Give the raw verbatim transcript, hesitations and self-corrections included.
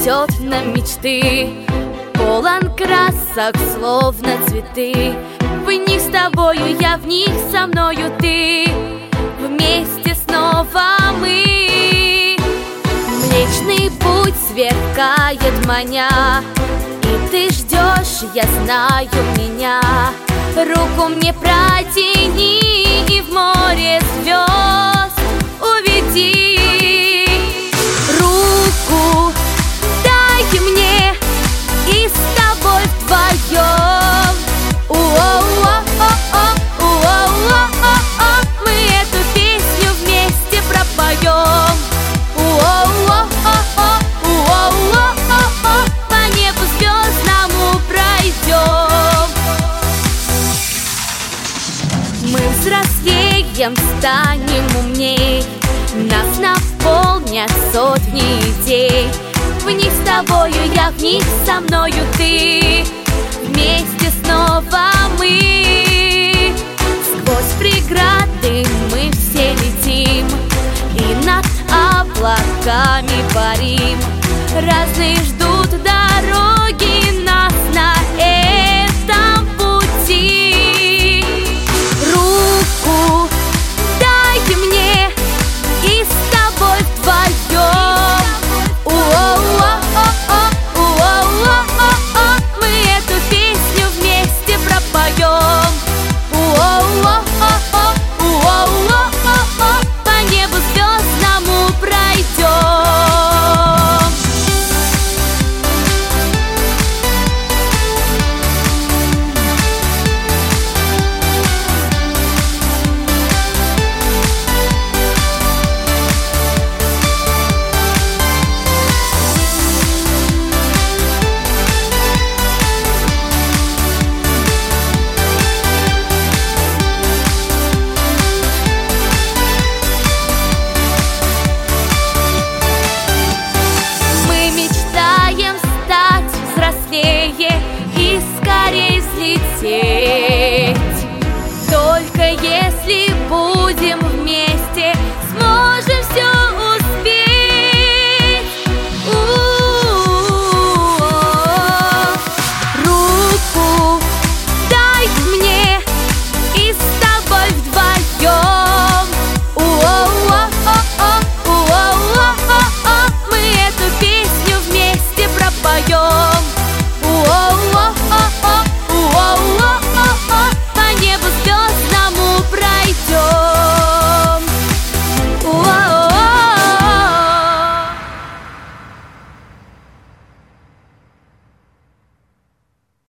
несет нам мечты, полон красок, словно цветы. В них с тобою я, в них со мною ты, вместе снова мы. Млечный путь сверкает маня, и ты ждешь, я знаю, меня. Руку мне протяни и в море звезд уведи. Руку дай мне, и с тобой вдвоем мы эту песню вместе пропоем. По небу звездному пройдем. Мы взрослеем, станем умней, нас наполнят сотни идей. В них с тобою я, в них со мною ты, вместе снова мы. Сквозь преграды мы все летим, и над облаками парим. Разные ждут дороги,